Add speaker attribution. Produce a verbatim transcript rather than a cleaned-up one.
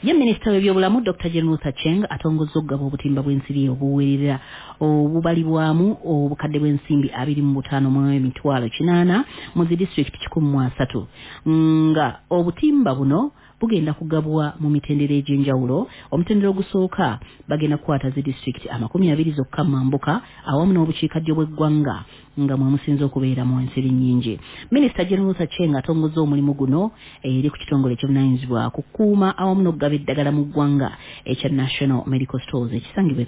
Speaker 1: Ye Minisita w'ebyobulamu Doctor Jane Sacheng atongozza okugaba obutimba bw'ensiri obuwerera obubalibwamu obukadde bw'ensimbi abiri mu butaano mu emitwalo kinaana mu zi district kikumi mu asatu nga obutimba buno bugenda kugabwa mu mitendera egy'enjawulo. Omutendera ogusooka bagenda kukwata zi district amakumi abiri zokka Mambuka awamu n'obukiikaddyo bw'eggwanga nga mwe musinza okubeera mu ensiri nnyingi. Minisita General Sacheng atongozza omulimu guno eri ku kitongole eky'obuvunaanyizibwa ku kukuuma awamu n'okugaba eddagala mu ggwanga ekya National Medical Stores ekisangibwa